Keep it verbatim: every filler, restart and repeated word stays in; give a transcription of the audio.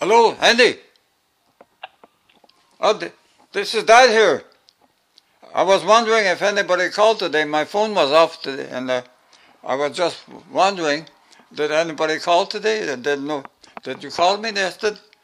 Hello, Andy. Oh, th- this is Dad here. I was wondering if anybody called today. My phone was off today, and uh, I was just wondering, did anybody call today? Did, did, no, did you call me yesterday?